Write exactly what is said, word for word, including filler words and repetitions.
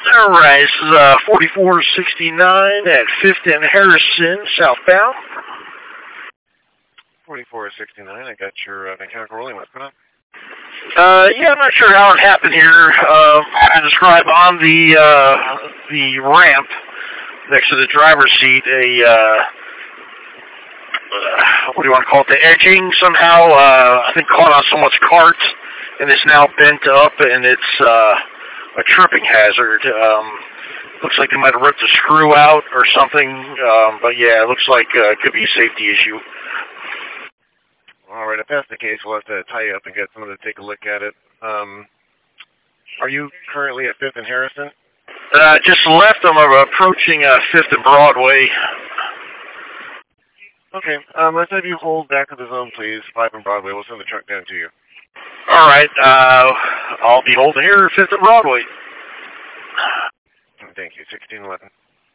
All right, this is uh, forty-four sixty-nine at fifth and Harrison, southbound. forty-four sixty-nine, I got your uh, mechanical rolling. What's going on? Uh, yeah, I'm not sure how it happened here. Uh, I describe on the uh, the ramp next to the driver's seat a uh, uh, what do you want to call it? The edging somehow uh, I think caught on someone's cart and is now bent up, and it's uh, a tripping hazard. Um, looks like they might have ripped a screw out or something. Um, but yeah, it looks like uh, it could be a safety issue. All right, if that's the case, we'll have to tie you up and get someone to take a look at it. Um, are you currently at fifth and Harrison? Uh, just left. I'm uh, approaching uh, fifth and Broadway. Okay, um, let's have you hold back of the zone, please. five and Broadway. We'll send the truck down to you. All right. Uh, I'll be holding here, fifth and Broadway. Thank you. sixteen eleven.